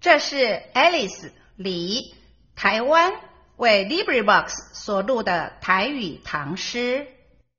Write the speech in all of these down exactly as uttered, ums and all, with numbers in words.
这是 Alice 李台湾为 LibriVox 所录的台语唐诗。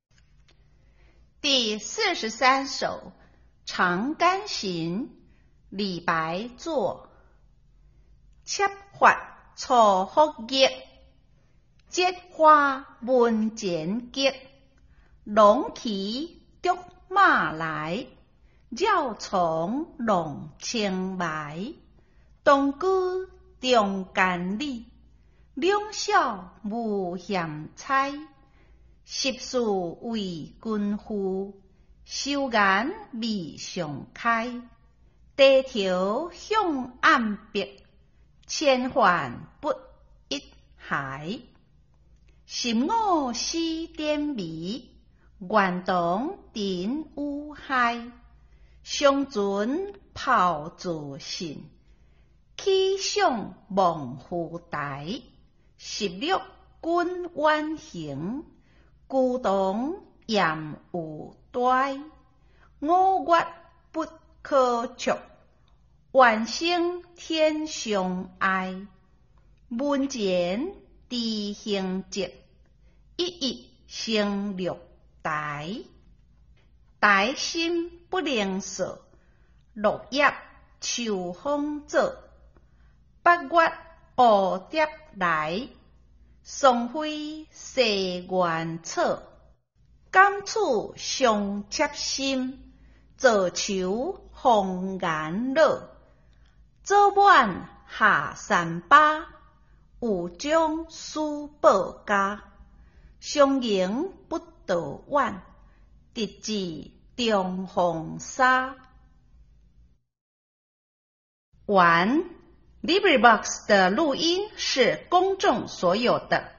第四十三首《长干行》，李白作。切发错福叶，折花问前结。龙骑竹马来，绕从龙青埋。东居中间里，两小无嫌猜。十事为君夫，修颜未上开。低头向暗壁，千唤不一骸。心我思点迷，愿当顶有害。相存抛自信，气象望乎台。十六君远行，孤当严有呆。我月不可触，愿生天上爱。门前知行迹，一一成六台。台心不能舍，落叶秋风走。八月蝴蝶来，松飞西园草。感触相贴心，做愁红颜老。早晚下山巴，有将书报家。相迎不得晚，直至中风沙。完 LibriVox 的录音是公众所有的。